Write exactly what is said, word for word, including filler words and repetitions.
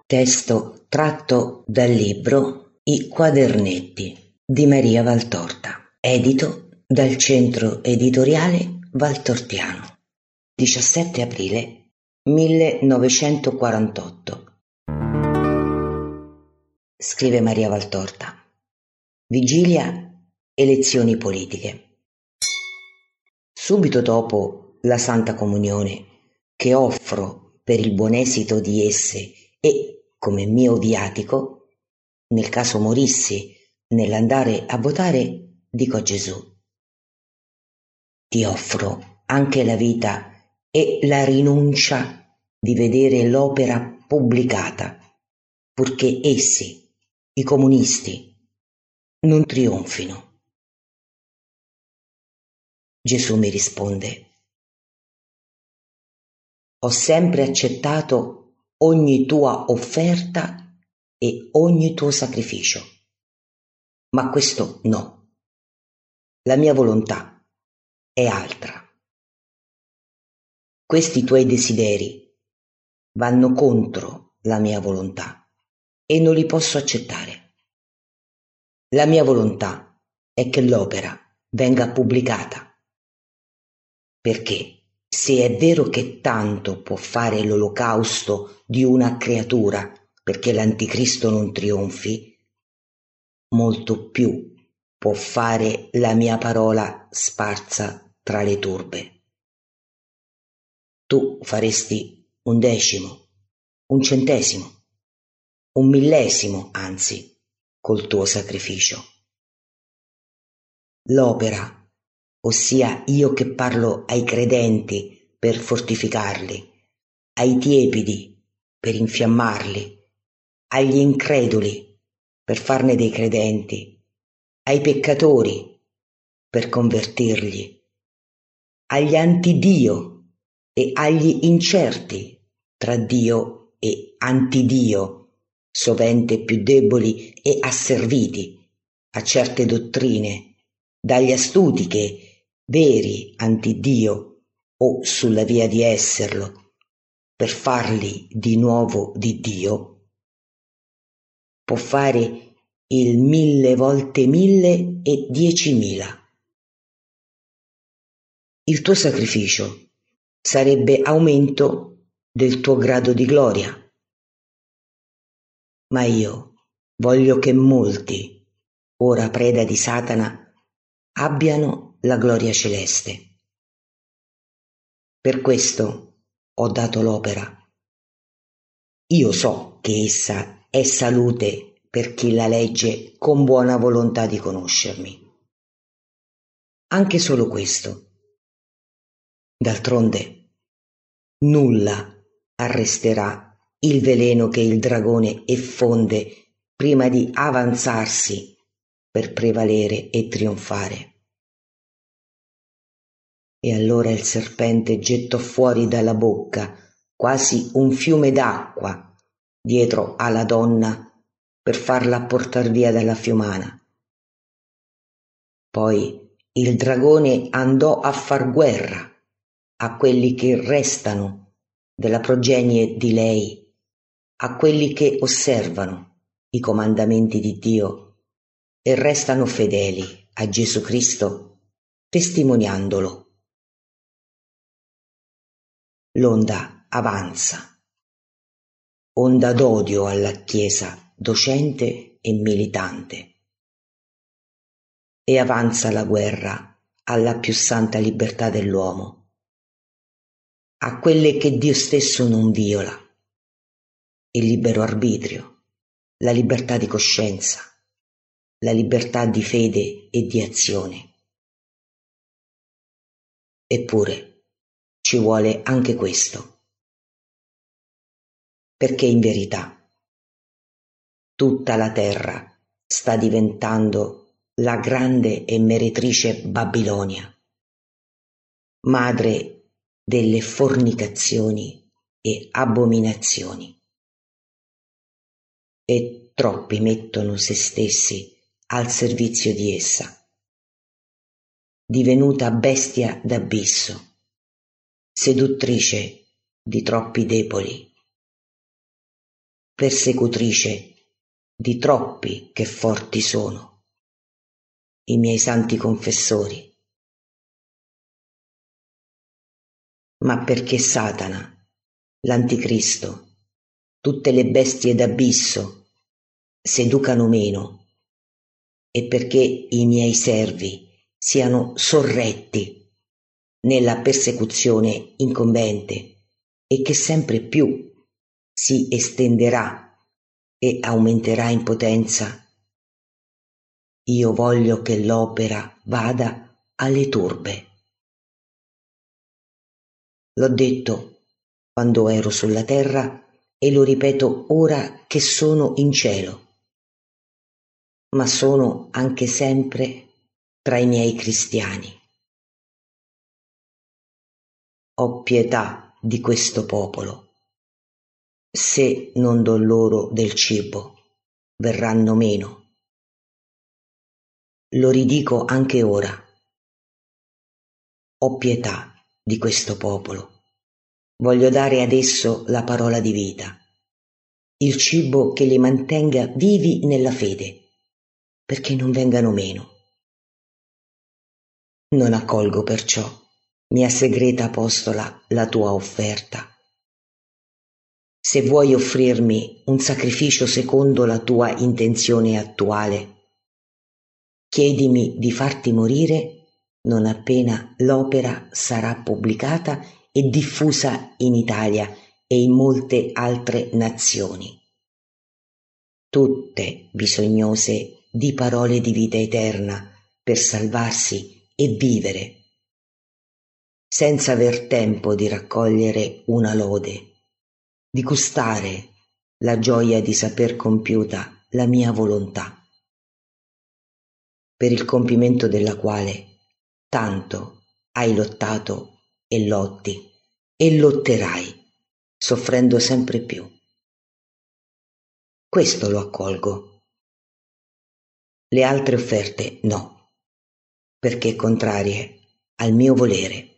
Testo tratto dal libro I quadernetti di Maria Valtorta, edito dal Centro Editoriale Valtortiano, diciassette aprile millenovecentoquarantotto. Scrive Maria Valtorta. Vigilia, elezioni politiche. Subito dopo la Santa Comunione, che offro per il buon esito di esse e come mio viatico, nel caso morissi nell'andare a votare, dico a Gesù: ti offro anche la vita e la rinuncia di vedere l'opera pubblicata, purché essi, i comunisti, non trionfino. Gesù mi risponde: ho sempre accettato ogni tua offerta e ogni tuo sacrificio, ma questo no. La mia volontà è altra. Questi tuoi desideri vanno contro la mia volontà e non li posso accettare. La mia volontà è che l'opera venga pubblicata, perché se è vero che tanto può fare l'olocausto di una creatura perché l'anticristo non trionfi, molto più può fare la mia parola sparsa tra le turbe. Tu faresti un decimo, un centesimo, un millesimo, anzi, col tuo sacrificio. L'opera, ossia io che parlo ai credenti per fortificarli, ai tiepidi per infiammarli, agli increduli per farne dei credenti, ai peccatori per convertirli, agli antidio e agli incerti tra Dio e antidio, sovente più deboli e asserviti a certe dottrine, dagli astuti che, veri antidio o sulla via di esserlo, per farli di nuovo di Dio, può fare il mille volte mille e diecimila. Il tuo sacrificio sarebbe aumento del tuo grado di gloria, ma io voglio che molti, ora preda di Satana, abbiano la gloria celeste. Per questo ho dato l'opera. Io so che essa è salute per chi la legge con buona volontà di conoscermi. Anche solo questo. D'altronde, nulla arresterà il veleno che il dragone effonde prima di avanzarsi per prevalere e trionfare. E allora il serpente gettò fuori dalla bocca quasi un fiume d'acqua dietro alla donna per farla portar via dalla fiumana. Poi il dragone andò a far guerra a quelli che restano della progenie di lei, a quelli che osservano i comandamenti di Dio e restano fedeli a Gesù Cristo, testimoniandolo. L'onda avanza, onda d'odio alla Chiesa docente e militante, e avanza la guerra alla più santa libertà dell'uomo, a quelle che Dio stesso non viola, il libero arbitrio, la libertà di coscienza, la libertà di fede e di azione. Eppure ci vuole anche questo, perché in verità tutta la terra sta diventando la grande e meretrice Babilonia, madre delle fornicazioni e abominazioni. E troppi mettono se stessi al servizio di essa, divenuta bestia d'abisso, seduttrice di troppi deboli. persecutrice di troppi che forti sono, i miei santi confessori. Ma perché Satana, l'Anticristo, tutte le bestie d'abisso seducano meno, e perché i miei servi siano sorretti nella persecuzione incombente e che sempre più si estenderà e aumenterà in potenza, io voglio che l'opera vada alle turbe. L'ho detto quando ero sulla terra e lo ripeto ora che sono in cielo, ma sono anche sempre tra i miei cristiani. Ho pietà di questo popolo. Se non do loro del cibo, verranno meno. Lo ridico anche ora. Ho pietà di questo popolo. Voglio dare ad esso la parola di vita, il cibo che li mantenga vivi nella fede, perché non vengano meno. Non accolgo perciò, mia segreta apostola, la tua offerta. Se vuoi offrirmi un sacrificio secondo la tua intenzione attuale, chiedimi di farti morire non appena l'opera sarà pubblicata e diffusa in Italia e in molte altre nazioni, tutte bisognose di parole di vita eterna per salvarsi e vivere, senza aver tempo di raccogliere una lode, di gustare la gioia di saper compiuta la mia volontà, per il compimento della quale tanto hai lottato e lotti e lotterai, soffrendo sempre più. Questo lo accolgo. Le altre offerte no, perché contrarie al mio volere.